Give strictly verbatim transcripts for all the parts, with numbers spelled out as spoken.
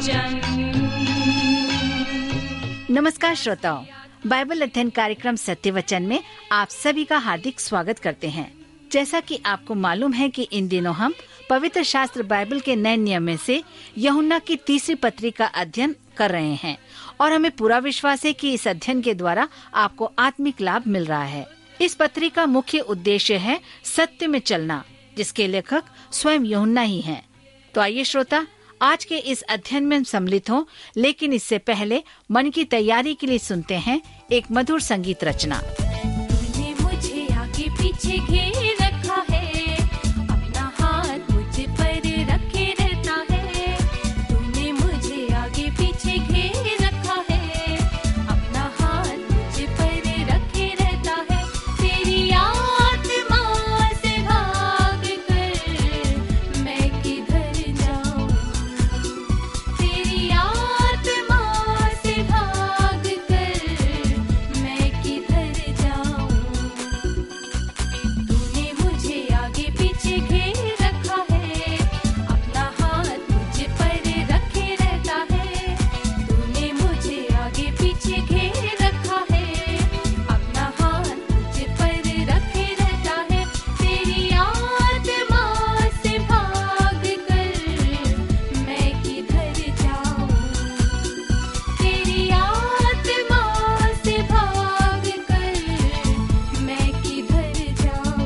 वचन। नमस्कार श्रोताओं, बाइबल अध्ययन कार्यक्रम सत्य वचन में आप सभी का हार्दिक स्वागत करते हैं। जैसा कि आपको मालूम है कि इन दिनों हम पवित्र शास्त्र बाइबल के नए नियम में से यूहन्ना की तीसरी पत्री का अध्ययन कर रहे हैं और हमें पूरा विश्वास है कि इस अध्ययन के द्वारा आपको आत्मिक लाभ मिल रहा है। इस पत्री का मुख्य उद्देश्य है सत्य में चलना, जिसके लेखक स्वयं यूहन्ना ही हैं। तो आइए श्रोता, आज के इस अध्ययन में सम्मिलित हों, लेकिन इससे पहले मन की तैयारी के लिए सुनते हैं एक मधुर संगीत रचना। तूने मुझे आगे पीछे घेर रखा है, अपना हाथ मुझ पर रखे रहता है। तूने मुझे आगे पीछे घेर रखा है, अपना हाथ मुझ पर रखे रहता है। तेरी आत्मा से भाग कर मैं किधर जाऊं, तेरी आत्मा से भाग कर मैं किधर जाऊं। तूने मुझे आगे पीछे घेर रखा है, अपना हाथ मुझ पर रखे रहता है। तूने मुझे आगे पीछे घेर रखा है, अपना हाथ मुझ पर रखे रहता है। तेरी आत्मा से भाग कर मैं किधर जाऊं, तेरी आत्मा से भाग कर मैं किधर जाऊं।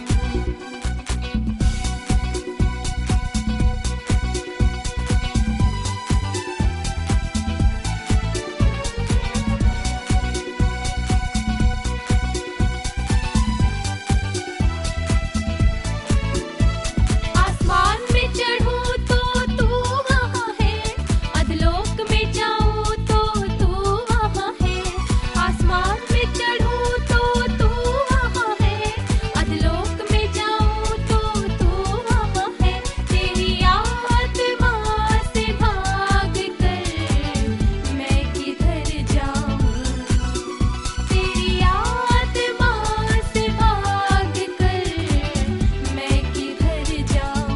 आसमान में चढ़ूं तो तू वहाँ है, अधलोक में जाऊं तो तू वहाँ है। आसमान में चढ़ूं तो तू वहाँ है, अधलोक में जाऊं तो तू वहाँ है। तेरी आत्मा से भाग कर मैं किधर जाऊं, तेरी आत्मा से भाग कर मैं किधर जाऊं।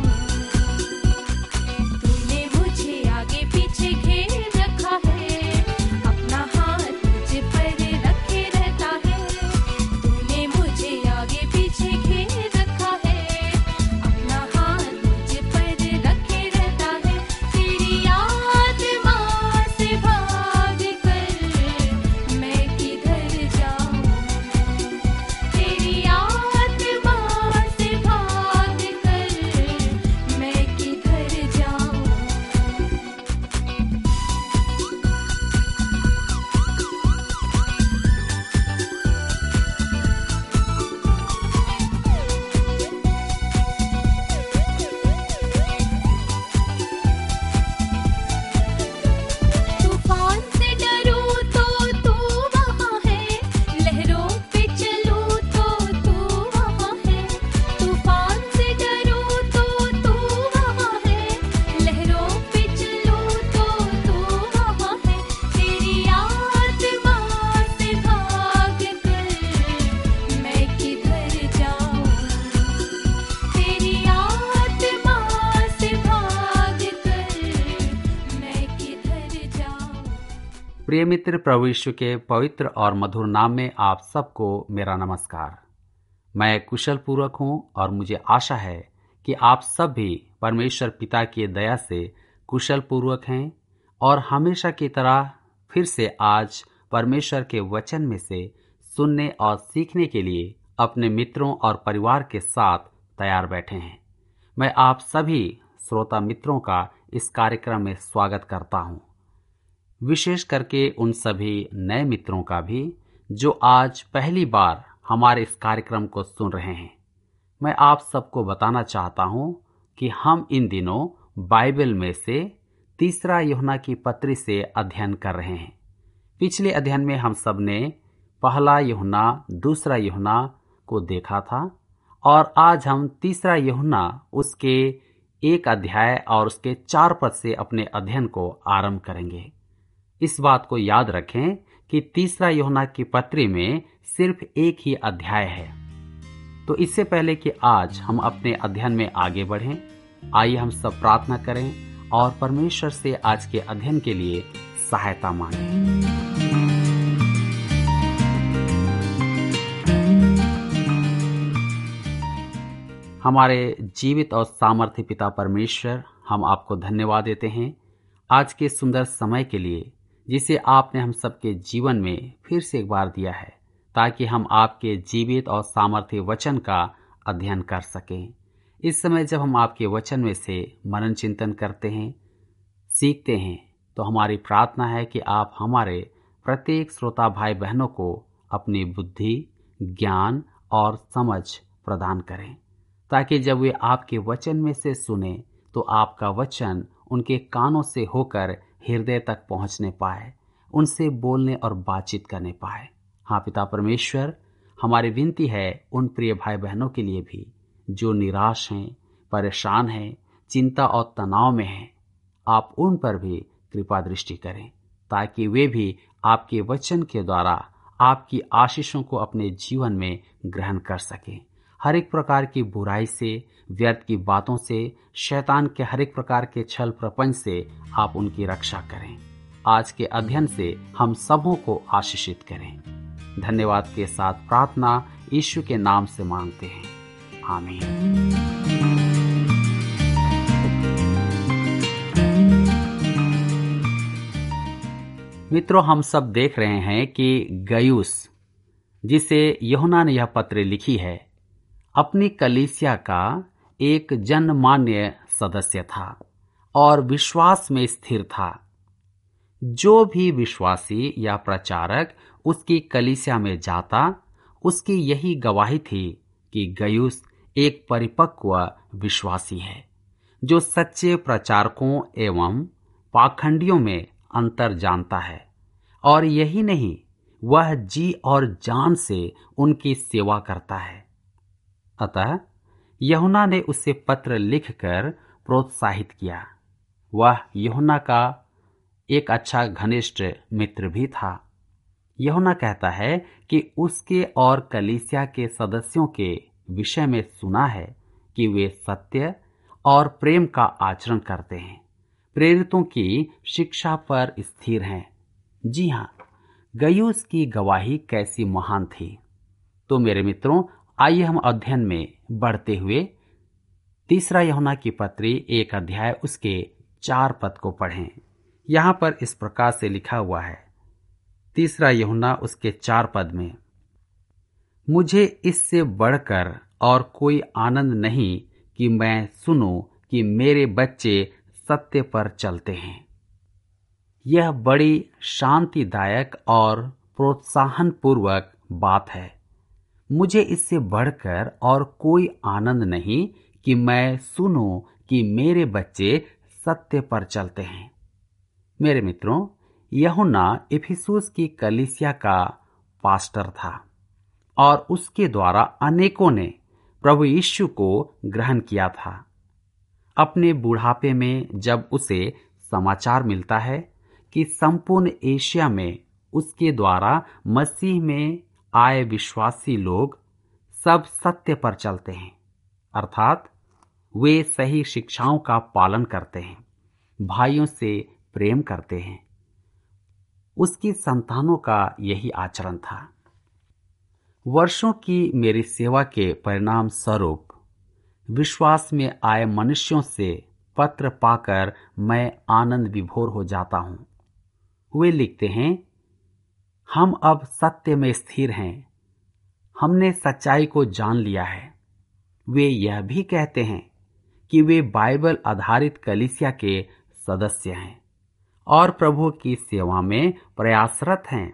तूने मुझे आगे पीछे घेर रखा है, अपना हाथ मुझ पर रखे रहता है। तूने मुझे आगे पीछे घेर रखा है, अपना हाथ मुझ पर रखे रहता है। तेरी आत्मा से भाग कर मैं किधर जाऊं, तेरी आत्मा से भाग कर मैं किधर जाऊं। तूफान से डरूं तो तू वहाँ है, लहरों पे चलूं तो तू वहाँ है। तूफान से डरूं तो तू वहाँ है, लहरों पे चलूं तो तू वहाँ है। तेरी आत्मा से भाग कर मैं किधर जाऊं, तेरी आत्मा से भाग कर मैं किधर जाऊं। प्रिय मित्र, प्रभु यीशु के पवित्र और मधुर नाम में आप सबको मेरा नमस्कार। मैं कुशल पूर्वक हूँ और मुझे आशा है कि आप सब भी परमेश्वर पिता की दया से कुशल पूर्वक हैं और हमेशा की तरह फिर से आज परमेश्वर के वचन में से सुनने और सीखने के लिए अपने मित्रों और परिवार के साथ तैयार बैठे हैं। मैं आप सभी श्रोता मित्रों का इस कार्यक्रम में स्वागत करता हूँ, विशेष करके उन सभी नए मित्रों का भी जो आज पहली बार हमारे इस कार्यक्रम को सुन रहे हैं। मैं आप सबको बताना चाहता हूं कि हम इन दिनों बाइबल में से तीसरा यूहन्ना की पत्री से अध्ययन कर रहे हैं। पिछले अध्ययन में हम सब ने पहला यूहन्ना, दूसरा यूहन्ना को देखा था और आज हम तीसरा यूहन्ना उसके एक अध्याय और उसके चार पद से अपने अध्ययन को आरंभ करेंगे। इस बात को याद रखें कि तीसरा यूहन्ना की पत्री में सिर्फ एक ही अध्याय है। तो इससे पहले कि आज हम अपने अध्ययन में आगे बढ़ें, आइए हम सब प्रार्थना करें और परमेश्वर से आज के अध्ययन के लिए सहायता मांगें। हमारे जीवित और सामर्थ्य पिता परमेश्वर, हम आपको धन्यवाद देते हैं आज के सुंदर समय के लिए जिसे आपने हम सबके जीवन में फिर से एक बार दिया है, ताकि हम आपके जीवित और सामर्थ्य वचन का अध्ययन कर सकें। इस समय जब हम आपके वचन में से मनन चिंतन करते हैं, सीखते हैं, तो हमारी प्रार्थना है कि आप हमारे प्रत्येक श्रोता भाई बहनों को अपनी बुद्धि, ज्ञान और समझ प्रदान करें, ताकि जब वे आपके वचन में से सुने तो आपका वचन उनके कानों से होकर हृदय तक पहुंचने पाए, उनसे बोलने और बातचीत करने पाए। हाँ पिता परमेश्वर, हमारी विनती है उन प्रिय भाई बहनों के लिए भी जो निराश हैं, परेशान हैं, चिंता और तनाव में हैं, आप उन पर भी कृपा दृष्टि करें, ताकि वे भी आपके वचन के द्वारा आपकी आशीषों को अपने जीवन में ग्रहण कर सकें। हर एक प्रकार की बुराई से, व्यर्थ की बातों से, शैतान के हर एक प्रकार के छल प्रपंच से आप उनकी रक्षा करें। आज के अध्ययन से हम सबों को आशीषित करें। धन्यवाद के साथ प्रार्थना यीशु के नाम से मांगते हैं, आमीन। मित्रों, हम सब देख रहे हैं कि गयुस, जिसे यूहन्ना ने यह पत्र लिखी है, अपनी कलीसिया का एक जनमान्य सदस्य था और विश्वास में स्थिर था। जो भी विश्वासी या प्रचारक उसकी कलीसिया में जाता, उसकी यही गवाही थी कि गयुस एक परिपक्व विश्वासी है, जो सच्चे प्रचारकों एवं पाखंडियों में अंतर जानता है। और यही नहीं, वह जी और जान से उनकी सेवा करता है। अतः यूहन्ना ने उसे पत्र लिखकर प्रोत्साहित किया। वह यूहन्ना का एक अच्छा घनिष्ठ मित्र भी था। यूहन्ना कहता है कि उसके और कलीसिया के सदस्यों के विषय में सुना है कि वे सत्य और प्रेम का आचरण करते हैं, प्रेरितों की शिक्षा पर स्थिर हैं। जी हाँ, गयुस की गवाही कैसी महान थी। तो मेरे मित्रों, आइए हम अध्ययन में बढ़ते हुए तीसरा यूहन्ना की पत्री एक अध्याय उसके चार पद को पढ़ें। यहां पर इस प्रकार से लिखा हुआ है, तीसरा यूहन्ना उसके चार पद में, मुझे इससे बढ़कर और कोई आनंद नहीं कि मैं सुनूं कि मेरे बच्चे सत्य पर चलते हैं। यह बड़ी शांतिदायक और प्रोत्साहन पूर्वक बात है। मुझे इससे बढ़कर और कोई आनंद नहीं कि मैं सुनूं कि मेरे बच्चे सत्य पर चलते हैं। मेरे मित्रों, यूहन्ना इफिसुस की कलीसिया का पास्टर था और उसके द्वारा अनेकों ने प्रभु यीशु को ग्रहण किया था। अपने बुढ़ापे में जब उसे समाचार मिलता है कि संपूर्ण एशिया में उसके द्वारा मसीह में आए विश्वासी लोग सब सत्य पर चलते हैं, अर्थात वे सही शिक्षाओं का पालन करते हैं, भाइयों से प्रेम करते हैं, उसकी संतानों का यही आचरण था। वर्षों की मेरी सेवा के परिणाम स्वरूप विश्वास में आए मनुष्यों से पत्र पाकर मैं आनंद विभोर हो जाता हूं। वे लिखते हैं, हम अब सत्य में स्थिर हैं, हमने सच्चाई को जान लिया है। वे यह भी कहते हैं कि वे बाइबल आधारित कलीसिया के सदस्य हैं और प्रभु की सेवा में प्रयासरत हैं।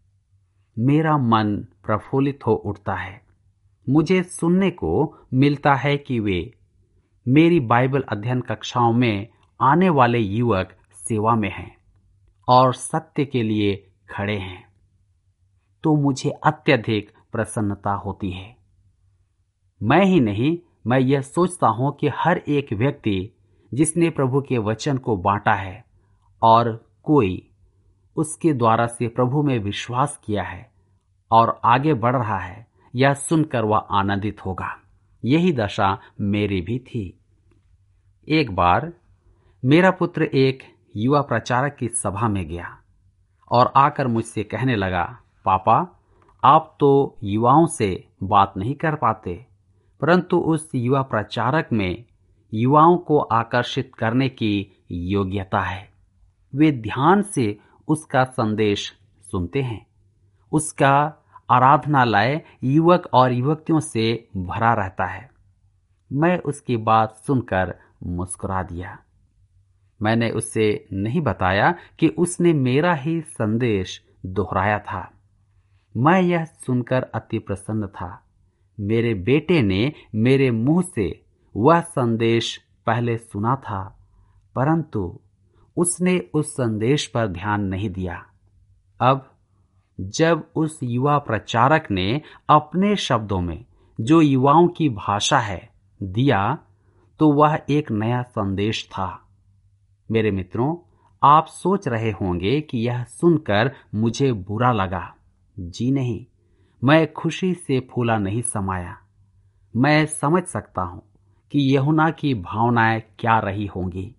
मेरा मन प्रफुल्लित हो उठता है। मुझे सुनने को मिलता है कि वे मेरी बाइबल अध्ययन कक्षाओं में आने वाले युवक सेवा में हैं और सत्य के लिए खड़े हैं, तो मुझे अत्यधिक प्रसन्नता होती है। मैं ही नहीं, मैं यह सोचता हूं कि हर एक व्यक्ति जिसने प्रभु के वचन को बांटा है और कोई उसके द्वारा से प्रभु में विश्वास किया है और आगे बढ़ रहा है, यह सुनकर वह आनंदित होगा। यही दशा मेरी भी थी। एक बार मेरा पुत्र एक युवा प्रचारक की सभा में गया और आकर मुझसे कहने लगा, पापा, आप तो युवाओं से बात नहीं कर पाते, परंतु उस युवा प्रचारक में युवाओं को आकर्षित करने की योग्यता है। वे ध्यान से उसका संदेश सुनते हैं। उसका आराधनालय युवक और युवतियों से भरा रहता है। मैं उसकी बात सुनकर मुस्कुरा दिया। मैंने उससे नहीं बताया कि उसने मेरा ही संदेश दोहराया था। मैं यह सुनकर अति प्रसन्न था। मेरे बेटे ने मेरे मुंह से वह संदेश पहले सुना था, परंतु उसने उस संदेश पर ध्यान नहीं दिया। अब जब उस युवा प्रचारक ने अपने शब्दों में जो युवाओं की भाषा है दिया, तो वह एक नया संदेश था। मेरे मित्रों, आप सोच रहे होंगे कि यह सुनकर मुझे बुरा लगा। जी नहीं, मैं खुशी से फूला नहीं समाया। मैं समझ सकता हूं कि यूहन्ना की भावनाएं क्या रही होंगी।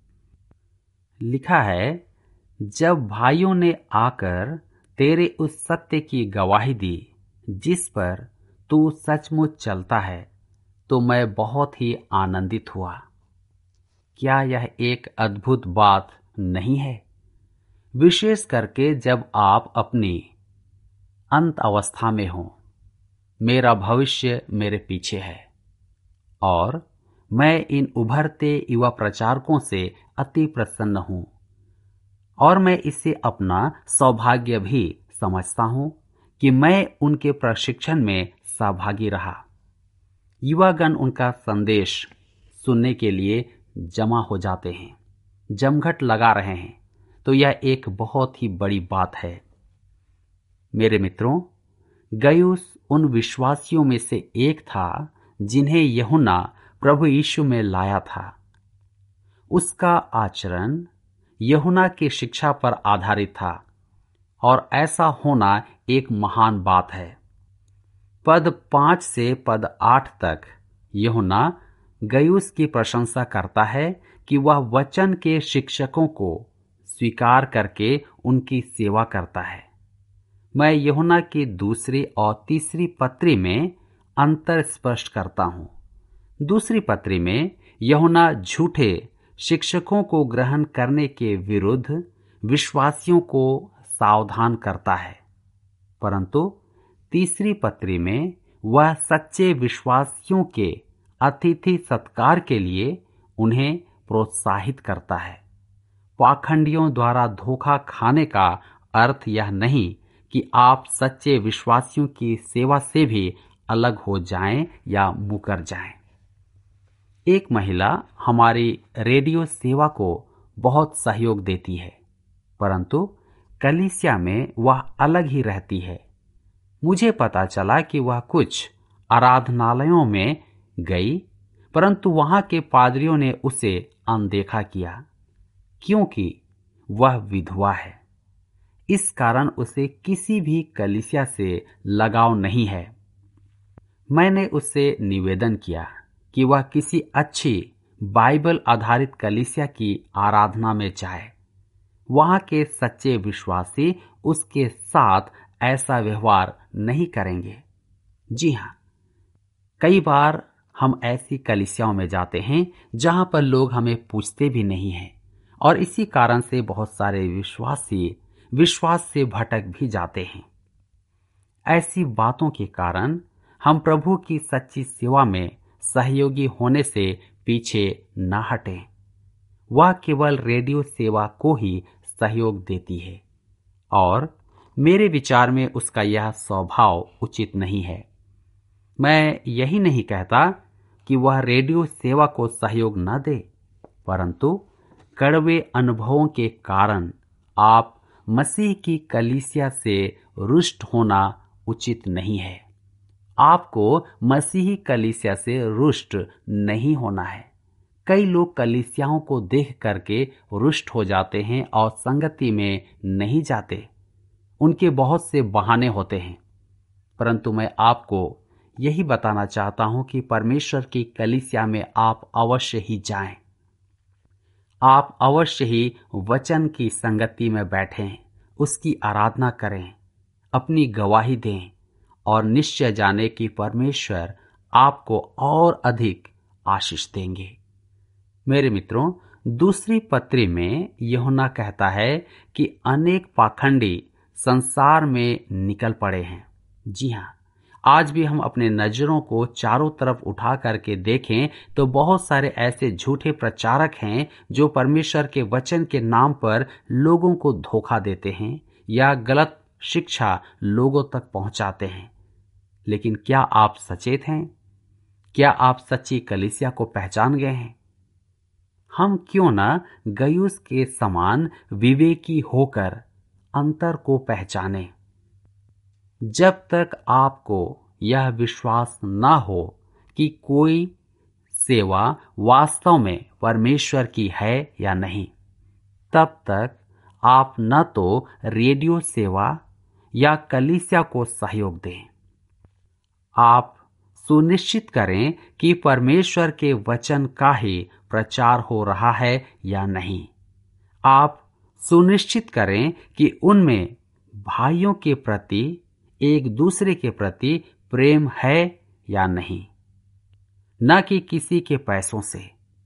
लिखा है, जब भाइयों ने आकर तेरे उस सत्य की गवाही दी जिस पर तू सचमुच चलता है, तो मैं बहुत ही आनंदित हुआ। क्या यह एक अद्भुत बात नहीं है? विशेष करके जब आप अपनी अंत अवस्था में हो। मेरा भविष्य मेरे पीछे है और मैं इन उभरते युवा प्रचारकों से अति प्रसन्न हूं और मैं इसे अपना सौभाग्य भी समझता हूं कि मैं उनके प्रशिक्षण में सहभागी रहा। युवागण उनका संदेश सुनने के लिए जमा हो जाते हैं, जमघट लगा रहे हैं, तो यह एक बहुत ही बड़ी बात है। मेरे मित्रों, गयुस उन विश्वासियों में से एक था जिन्हें यूहन्ना प्रभु यीशु में लाया था। उसका आचरण यूहन्ना की शिक्षा पर आधारित था और ऐसा होना एक महान बात है। पद पांच से पद आठ तक यूहन्ना गयुस की प्रशंसा करता है कि वह वचन के शिक्षकों को स्वीकार करके उनकी सेवा करता है। मैं यूहन्ना की दूसरी और तीसरी पत्री में अंतर स्पष्ट करता हूं। दूसरी पत्री में यूहन्ना झूठे शिक्षकों को ग्रहण करने के विरुद्ध विश्वासियों को सावधान करता है, परंतु तीसरी पत्री में वह सच्चे विश्वासियों के अतिथि सत्कार के लिए उन्हें प्रोत्साहित करता है। पाखंडियों द्वारा धोखा खाने का अर्थ यह नहीं कि आप सच्चे विश्वासियों की सेवा से भी अलग हो जाएं या मुकर जाएं। एक महिला हमारी रेडियो सेवा को बहुत सहयोग देती है, परंतु कलीसिया में वह अलग ही रहती है। मुझे पता चला कि वह कुछ आराधनालयों में गई, परंतु वहां के पादरियों ने उसे अनदेखा किया क्योंकि वह विधवा है। इस कारण उसे किसी भी कलीसिया से लगाव नहीं है। मैंने उससे निवेदन किया कि वह किसी अच्छी बाइबल आधारित कलीसिया की आराधना में जाए। वहां के सच्चे विश्वासी उसके साथ ऐसा व्यवहार नहीं करेंगे। जी हां, कई बार हम ऐसी कलीसियाओं में जाते हैं जहां पर लोग हमें पूछते भी नहीं हैं और इसी कारण से बहुत सारे विश्वासी विश्वास से भटक भी जाते हैं। ऐसी बातों के कारण हम प्रभु की सच्ची सेवा में सहयोगी होने से पीछे न हटें। वह केवल रेडियो सेवा को ही सहयोग देती है और मेरे विचार में उसका यह स्वभाव उचित नहीं है। मैं यही नहीं कहता कि वह रेडियो सेवा को सहयोग न दे, परंतु कड़वे अनुभवों के कारण आप मसीह की कलीसिया से रुष्ट होना उचित नहीं है। आपको मसीही कलीसिया से रुष्ट नहीं होना है। कई लोग कलीसियाओं को देख करके रुष्ट हो जाते हैं और संगति में नहीं जाते। उनके बहुत से बहाने होते हैं, परंतु मैं आपको यही बताना चाहता हूं कि परमेश्वर की कलीसिया में आप अवश्य ही जाएं। आप अवश्य ही वचन की संगति में बैठें, उसकी आराधना करें, अपनी गवाही दें और निश्चय जाने कि परमेश्वर आपको और अधिक आशीष देंगे। मेरे मित्रों, दूसरी पत्री में यूहन्ना कहता है कि अनेक पाखंडी संसार में निकल पड़े हैं। जी हाँ, आज भी हम अपने नजरों को चारों तरफ उठा करके देखें तो बहुत सारे ऐसे झूठे प्रचारक हैं जो परमेश्वर के वचन के नाम पर लोगों को धोखा देते हैं या गलत शिक्षा लोगों तक पहुंचाते हैं। लेकिन क्या आप सचेत हैं? क्या आप सच्ची कलीसिया को पहचान गए हैं? हम क्यों न गयुस के समान विवेकी होकर अंतर को पहचाने। जब तक आपको यह विश्वास न हो कि कोई सेवा वास्तव में परमेश्वर की है या नहीं, तब तक आप न तो रेडियो सेवा या कलीसिया को सहयोग दें। आप सुनिश्चित करें कि परमेश्वर के वचन का ही प्रचार हो रहा है या नहीं। आप सुनिश्चित करें कि उनमें भाइयों के प्रति, एक दूसरे के प्रति प्रेम है या नहीं, न कि किसी के पैसों से।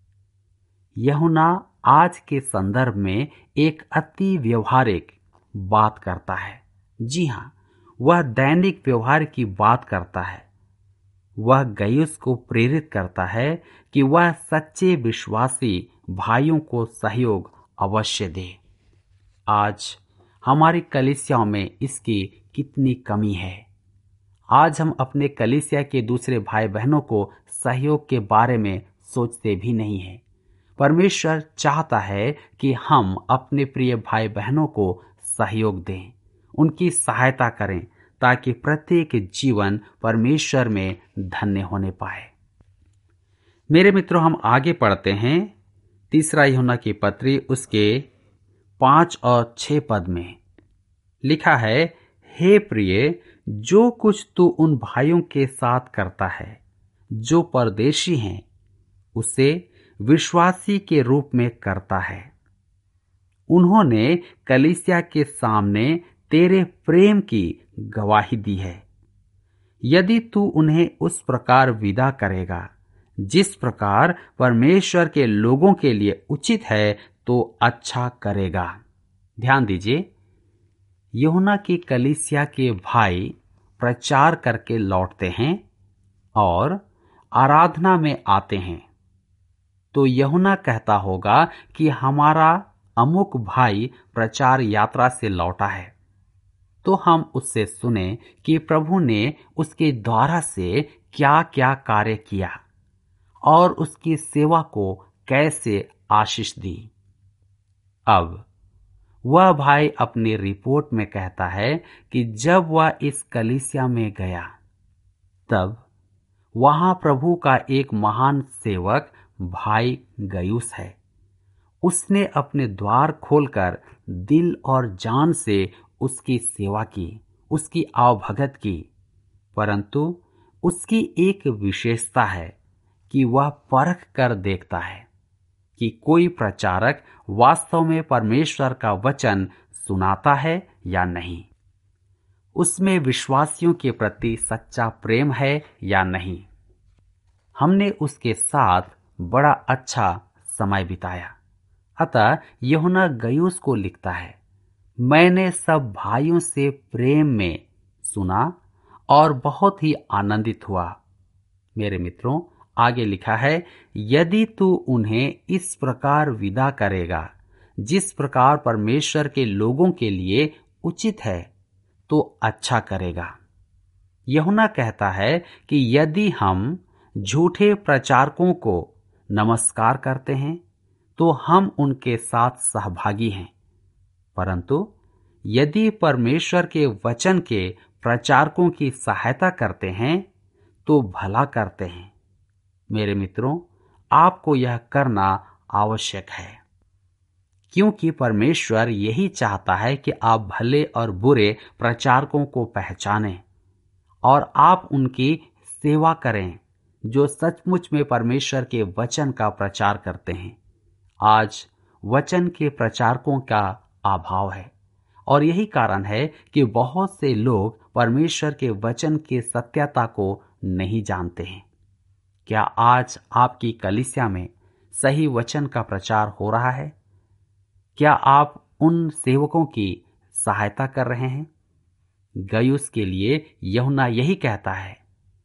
यूहन्ना आज के संदर्भ में एक अति व्यवहारिक बात करता है। जी हाँ, वह दैनिक व्यवहार की बात करता है। वह गयुस को प्रेरित करता है कि वह सच्चे विश्वासी भाइयों को सहयोग अवश्य दे। आज हमारी कलीसियाओं में इसकी कितनी कमी है। आज हम अपने कलीसिया के दूसरे भाई बहनों को सहयोग के बारे में सोचते भी नहीं हैं। परमेश्वर चाहता है कि हम अपने प्रिय भाई बहनों को सहयोग दें, उनकी सहायता करें, ताकि प्रत्येक जीवन परमेश्वर में धन्य होने पाए। मेरे मित्रों, हम आगे पढ़ते हैं तीसरा यूहन्ना की पत्री उसके पांच और छह पद में लिखा है, हे प्रिय, जो कुछ तू उन भाइयों के साथ करता है जो परदेशी हैं, उसे विश्वासी के रूप में करता है। उन्होंने कलीसिया के सामने तेरे प्रेम की गवाही दी है। यदि तू उन्हें उस प्रकार विदा करेगा जिस प्रकार परमेश्वर के लोगों के लिए उचित है, तो अच्छा करेगा। ध्यान दीजिए, यूहन्ना की कलीसिया के भाई प्रचार करके लौटते हैं और आराधना में आते हैं, तो यूहन्ना कहता होगा कि हमारा अमुक भाई प्रचार यात्रा से लौटा है, तो हम उससे सुने कि प्रभु ने उसके द्वारा से क्या क्या कार्य किया और उसकी सेवा को कैसे आशीष दी। अब वह भाई अपनी रिपोर्ट में कहता है कि जब वह इस कलीसिया में गया, तब वहां प्रभु का एक महान सेवक भाई गयुस है। उसने अपने द्वार खोलकर दिल और जान से उसकी सेवा की, उसकी आवभगत की, परंतु उसकी एक विशेषता है कि वह परख कर देखता है कि कोई प्रचारक वास्तव में परमेश्वर का वचन सुनाता है या नहीं, उसमें विश्वासियों के प्रति सच्चा प्रेम है या नहीं। हमने उसके साथ बड़ा अच्छा समय बिताया। अतः यूहन्ना गयुस को लिखता है, मैंने सब भाइयों से प्रेम में सुना और बहुत ही आनंदित हुआ। मेरे मित्रों, आगे लिखा है, यदि तू उन्हें इस प्रकार विदा करेगा जिस प्रकार परमेश्वर के लोगों के लिए उचित है, तो अच्छा करेगा। यूहन्ना कहता है कि यदि हम झूठे प्रचारकों को नमस्कार करते हैं, तो हम उनके साथ सहभागी हैं, परंतु यदि परमेश्वर के वचन के प्रचारकों की सहायता करते हैं, तो भला करते हैं। मेरे मित्रों, आपको यह करना आवश्यक है, क्योंकि परमेश्वर यही चाहता है कि आप भले और बुरे प्रचारकों को पहचानें और आप उनकी सेवा करें जो सचमुच में परमेश्वर के वचन का प्रचार करते हैं। आज वचन के प्रचारकों का अभाव है। और यही कारण है कि बहुत से लोग परमेश्वर के वचन की सत्यता को नहीं जानते हैं। क्या आज आपकी कलीसिया में सही वचन का प्रचार हो रहा है? क्या आप उन सेवकों की सहायता कर रहे हैं? गयुस के लिए यूहन्ना यही कहता है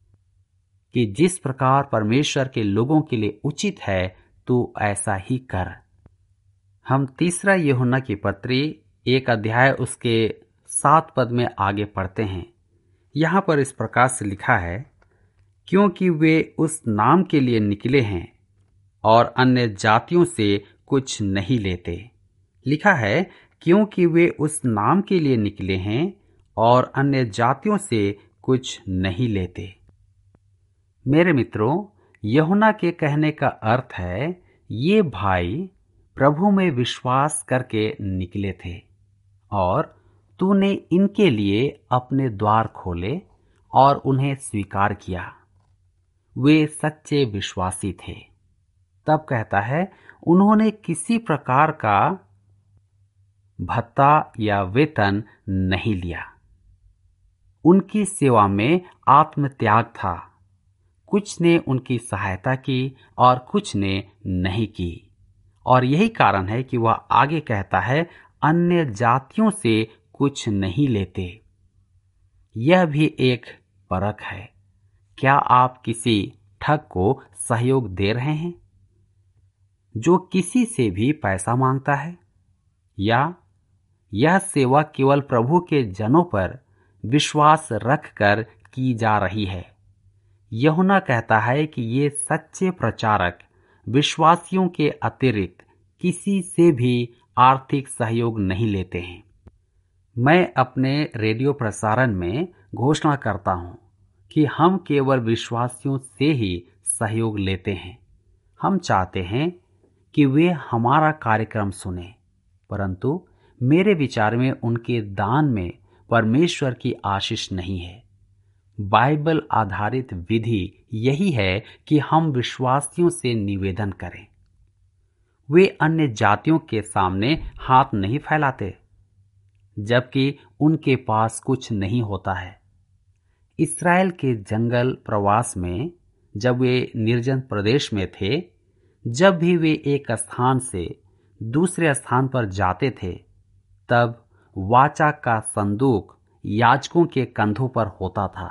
कि जिस प्रकार परमेश्वर के लोगों के लिए उचित है तू ऐसा ही कर। हम तीसरा यूहन्ना की पत्री एक अध्याय उसके सात पद में आगे पढ़ते हैं। यहाँ पर इस प्रकार से लिखा है, क्योंकि वे उस नाम के लिए निकले हैं और अन्य जातियों से कुछ नहीं लेते। लिखा है, क्योंकि वे उस नाम के लिए निकले हैं और अन्य जातियों से कुछ नहीं लेते। मेरे मित्रों, यूहन्ना के कहने का अर्थ है, ये भाई प्रभु में विश्वास करके निकले थे और तूने इनके लिए अपने द्वार खोले और उन्हें स्वीकार किया। वे सच्चे विश्वासी थे। तब कहता है, उन्होंने किसी प्रकार का भत्ता या वेतन नहीं लिया। उनकी सेवा में आत्मत्याग था। कुछ ने उनकी सहायता की और कुछ ने नहीं की। और यही कारण है कि वह आगे कहता है, अन्य जातियों से कुछ नहीं लेते। यह भी एक परख है। क्या आप किसी ठग को सहयोग दे रहे हैं जो किसी से भी पैसा मांगता है, या यह सेवा केवल प्रभु के जनों पर विश्वास रखकर की जा रही है? यूहन्ना कहता है कि ये सच्चे प्रचारक विश्वासियों के अतिरिक्त किसी से भी आर्थिक सहयोग नहीं लेते हैं। मैं अपने रेडियो प्रसारण में घोषणा करता हूं कि हम केवल विश्वासियों से ही सहयोग लेते हैं। हम चाहते हैं कि वे हमारा कार्यक्रम सुने, परंतु मेरे विचार में उनके दान में परमेश्वर की आशीष नहीं है। बाइबल आधारित विधि यही है कि हम विश्वासियों से निवेदन करें। वे अन्य जातियों के सामने हाथ नहीं फैलाते जबकि उनके पास कुछ नहीं होता है। इस्राएल के जंगल प्रवास में जब वे निर्जन प्रदेश में थे, जब भी वे एक स्थान से दूसरे स्थान पर जाते थे, तब वाचा का संदूक याजकों के कंधों पर होता था।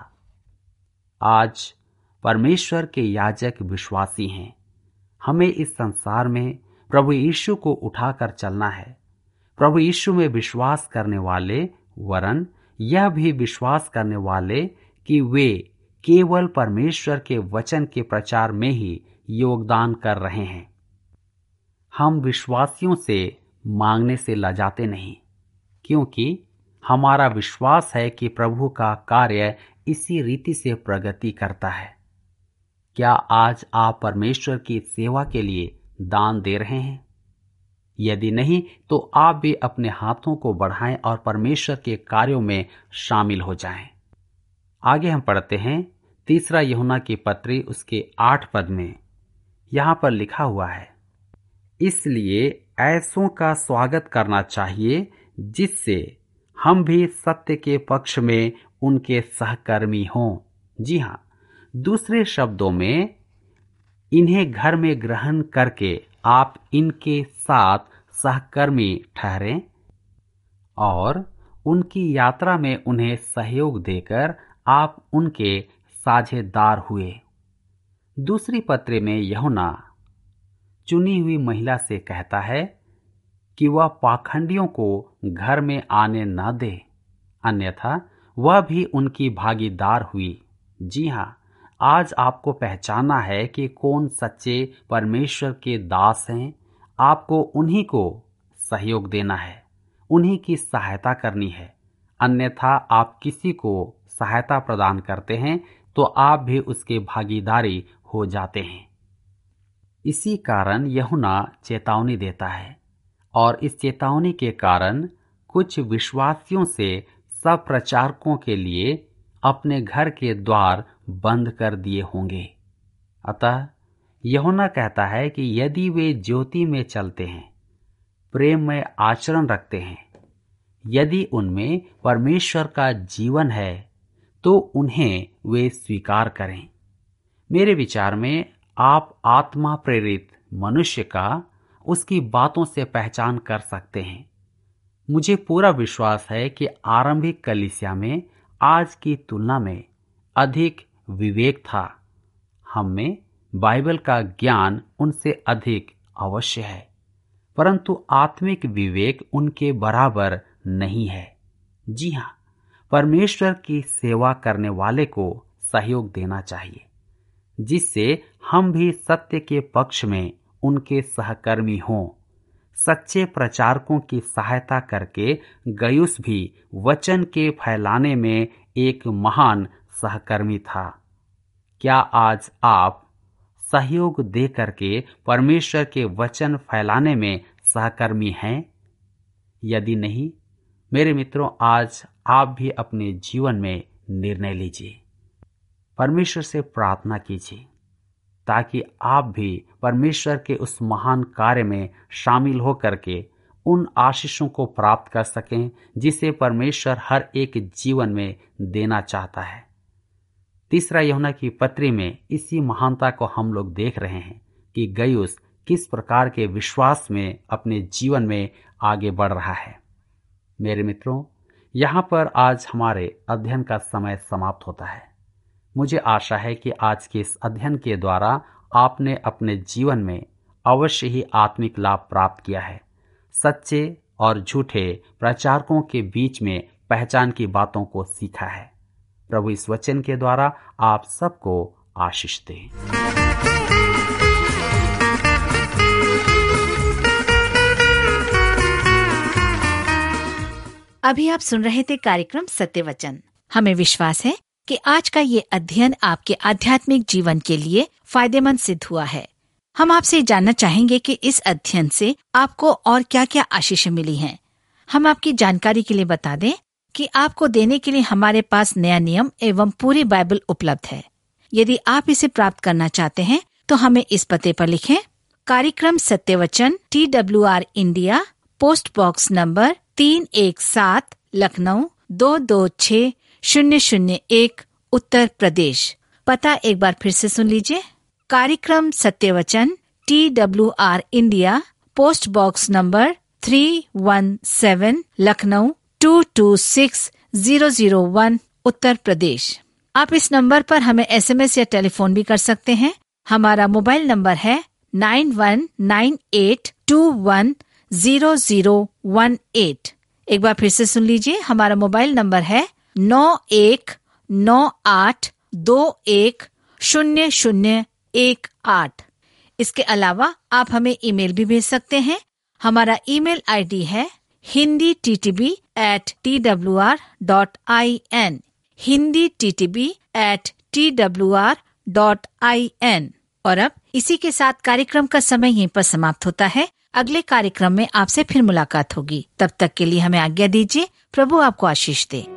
आज परमेश्वर के याजक विश्वासी हैं। हमें इस संसार में प्रभु यीशु को उठाकर चलना है। प्रभु यीशु में विश्वास करने वाले, वरन यह भी विश्वास करने वाले कि वे केवल परमेश्वर के वचन के प्रचार में ही योगदान कर रहे हैं। हम विश्वासियों से मांगने से लजाते नहीं, क्योंकि हमारा विश्वास है कि प्रभु का कार्य इसी रीति से प्रगति करता है। क्या आज आप परमेश्वर की सेवा के लिए दान दे रहे हैं? यदि नहीं, तो आप भी अपने हाथों को बढ़ाएं और परमेश्वर के कार्यों में शामिल हो जाएं। आगे हम पढ़ते हैं तीसरा यूहन्ना की पत्री उसके आठ पद में। यहां पर लिखा हुआ है, इसलिए ऐसों का स्वागत करना चाहिए जिससे हम भी सत्य के पक्ष में उनके सहकर्मी हों। जी हाँ, दूसरे शब्दों में इन्हें घर में ग्रहण करके आप इनके साथ सहकर्मी ठहरें और उनकी यात्रा में उन्हें सहयोग देकर आप उनके साझेदार हुए। दूसरी पत्री में यूहन्ना चुनी हुई महिला से कहता है कि वह पाखंडियों को घर में आने न दे, अन्यथा वह भी उनकी भागीदार हुई। जी हाँ, आज आपको पहचानना है कि कौन सच्चे परमेश्वर के दास हैं। आपको उन्हीं को सहयोग देना है, उन्हीं की सहायता करनी है। अन्यथा आप किसी को सहायता प्रदान करते हैं तो आप भी उसके भागीदारी हो जाते हैं। इसी कारण यूहन्ना चेतावनी देता है और इस चेतावनी के कारण कुछ विश्वासियों से सब प्रचारकों के लिए अपने घर के द्वार बंद कर दिए होंगे। अतः यूहन्ना कहता है कि यदि वे ज्योति में चलते हैं प्रेममय आचरण रखते हैं, यदि उनमें परमेश्वर का जीवन है तो उन्हें वे स्वीकार करें। मेरे विचार में आप आत्मा प्रेरित मनुष्य का उसकी बातों से पहचान कर सकते हैं। मुझे पूरा विश्वास है कि आरंभिक कलीसिया में आज की तुलना में अधिक विवेक था। हम में बाइबल का ज्ञान उनसे अधिक अवश्य है, परंतु आत्मिक विवेक उनके बराबर नहीं है। जी हाँ, परमेश्वर की सेवा करने वाले को सहयोग देना चाहिए, जिससे हम भी सत्य के पक्ष में उनके सहकर्मी हों। सच्चे प्रचारकों की सहायता करके गयुस भी वचन के फैलाने में एक महान सहकर्मी था। क्या आज आप सहयोग दे करके परमेश्वर के वचन फैलाने में सहकर्मी हैं? यदि नहीं, मेरे मित्रों, आज आप भी अपने जीवन में निर्णय लीजिए, परमेश्वर से प्रार्थना कीजिए, ताकि आप भी परमेश्वर के उस महान कार्य में शामिल हो करके उन आशीषों को प्राप्त कर सकें जिसे परमेश्वर हर एक जीवन में देना चाहता है। तीसरा यूहन्ना की पत्री में इसी महानता को हम लोग देख रहे हैं कि गयुस किस प्रकार के विश्वास में अपने जीवन में आगे बढ़ रहा है। मेरे मित्रों, यहाँ पर आज हमारे अध्ययन का समय समाप्त होता है। मुझे आशा है कि आज के इस अध्ययन के द्वारा आपने अपने जीवन में अवश्य ही आत्मिक लाभ प्राप्त किया है। सच्चे और झूठे प्रचारकों के बीच में पहचान की बातों को सीखा है। प्रभु इस वचन के द्वारा आप सबको आशीष दे। अभी आप सुन रहे थे कार्यक्रम सत्य वचन। हमें विश्वास है कि आज का ये अध्ययन आपके आध्यात्मिक जीवन के लिए फायदेमंद सिद्ध हुआ है। हम आपसे जानना चाहेंगे कि इस अध्ययन से आपको और क्या क्या आशीष मिली हैं। हम आपकी जानकारी के लिए बता दें कि आपको देने के लिए हमारे पास नया नियम एवं पूरी बाइबल उपलब्ध है। यदि आप इसे प्राप्त करना चाहते हैं तो हमें इस पते पर लिखें। कार्यक्रम Satya Vachan, T W R India, post box number तीन एक सात, लखनऊ दो दो छः शून्य शून्य एक, उत्तर प्रदेश। पता एक बार फिर से सुन लीजिए। कार्यक्रम Satyavachan, T W R India, post box number तीन एक सात, लखनऊ दो दो छः शून्य शून्य एक, उत्तर प्रदेश। आप इस नंबर पर हमें एस एम एस या टेलीफोन भी कर सकते हैं। हमारा मोबाइल नंबर है nine one nine eight two one zero zero one eight. एक बार फिर से सुन लीजिए। हमारा मोबाइल नंबर है नौ एक नौ आठ दो एक शून्य शून्य एक आठ। इसके अलावा आप हमें ईमेल भी भेज सकते हैं। हमारा ईमेल आईडी है Hindi T T B at T W R dot I N, Hindi T T B at T W R dot I N. और अब इसी के साथ कार्यक्रम का समय यहीं पर समाप्त होता है। अगले कार्यक्रम में आपसे फिर मुलाकात होगी। तब तक के लिए हमें आज्ञा दीजिए। प्रभु आपको आशीष दे।